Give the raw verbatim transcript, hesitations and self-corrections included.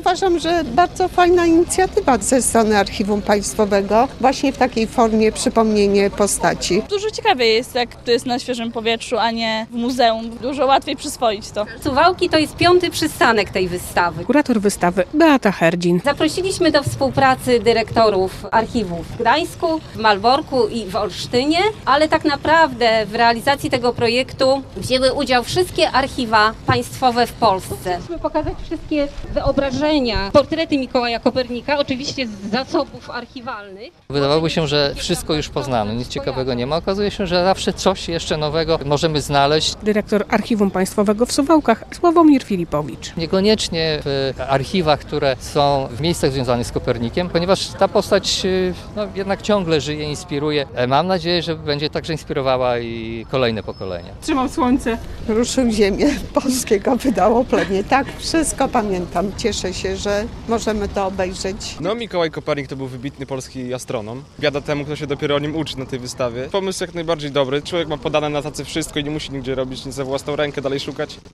uważam, że bardzo fajna inicjatywa ze strony Archiwum Państwowego, właśnie w takiej formie przypomnienie postaci. Dużo ciekawiej jest, jak to jest na świeżym powietrzu, a nie w muzeum. Dużo łatwiej przyswoić to. Suwałki to jest piąty przystanek tej wystawy. Kurator wystawy Beata Herdzin. Zaprosiliśmy do współpracy dyrektorów archiwów w Gdańsku, w Malborku i w Olsztynie, ale tak naprawdę w realizacji tego projektu wzięły udział wszystkie archiwa państwowe w Polsce. Chcemy pokazać wszystkie wyobrażenia, portrety Mikołaja Kopernika, oczywiście z zasobów archiwalnych. Wydawałoby się, że wszystko już poznano, nic ciekawego nie ma. Okazuje się, że zawsze coś jeszcze nowego możemy znaleźć. Dyrektor Archiwum Państwowego w Suwałkach Sławomir Filipowicz. Niekoniecznie w archiwach, które są w miejscach związanych z Kopernikiem, ponieważ ta postać no, jednak ciągle żyje, inspiruje. Mam nadzieję, że będzie także inspirowała i kolejne pokolenia. Trzymał słońce. Ruszył ziemię polskiego, wydało plemię. Tak, wszystko pamiętam. Cieszę się, że możemy to obejrzeć. No, Mikołaj Kopernik to był wybitny polski astronom. Biada temu, kto się dopiero o nim uczy na tej wystawie. Pomysł jak najbardziej dobry. Człowiek ma podane na tacy wszystko i nie musi nigdzie robić nic za własną rękę, dalej szukać.